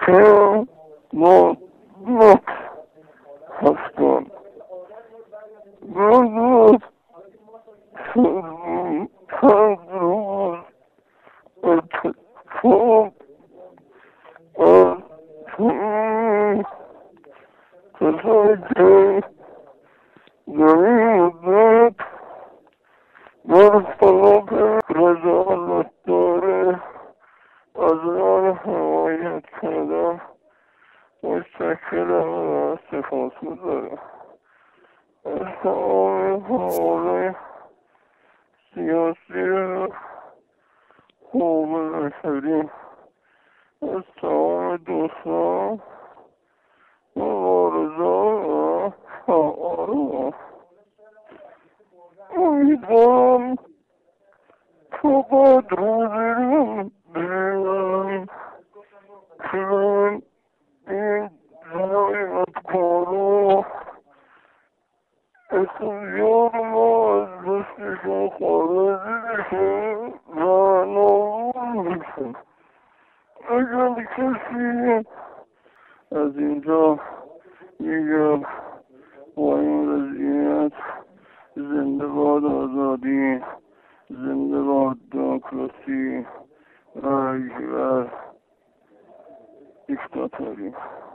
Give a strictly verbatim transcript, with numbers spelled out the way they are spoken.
که ما نک هستم روز چند روز اتفاق از توی کسایی که در این مدت در طرف رضالت داره از من حمایت کردم متشکرم و سپاسگزارم از تمام حوالای سیاسی حقوق بشری از تمام دوستان مبارزان و فعالان امیدوارم تا بعد روزی ببینم که من این جنایتکارا اخویار ما از دستشون خارجی بشه و نابود بشه. اگر کسی از اینجا میگم با این وضعیت زنده باد آزادی، زنده باد دموکراسی، رای و دیکتاتوری.